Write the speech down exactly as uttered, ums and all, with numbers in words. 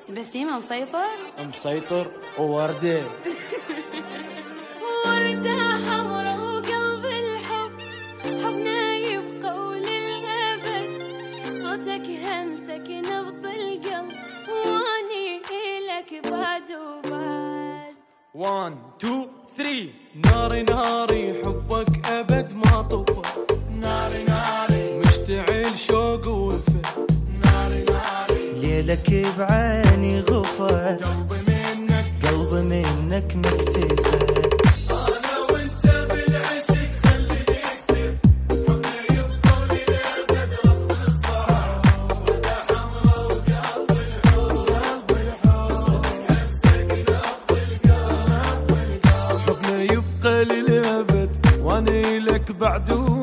بسيمة مسيطر مسيطر ووردة وردة حمرا وقلب الحب، حبنا يبقى وللأبد، صوتك همسك نبض القلب، واني إلك بعد وبعد. وان تو ثري. ناري ناري حبك أبد ما طفى، ناري ناري مشتعل شوق ووفى، ناري ناري ليلك بعيني غفى، قلبي منك قلبي منك مكتفى. أنا وأنت بالعشق خليني أكتب، حبنا يبقى وللأبد رب الصعب، وردة حمرا وقلب الحب، قلب الحب همسك نبض القلب، حبنا يبقى للأبد وأنا لك بعد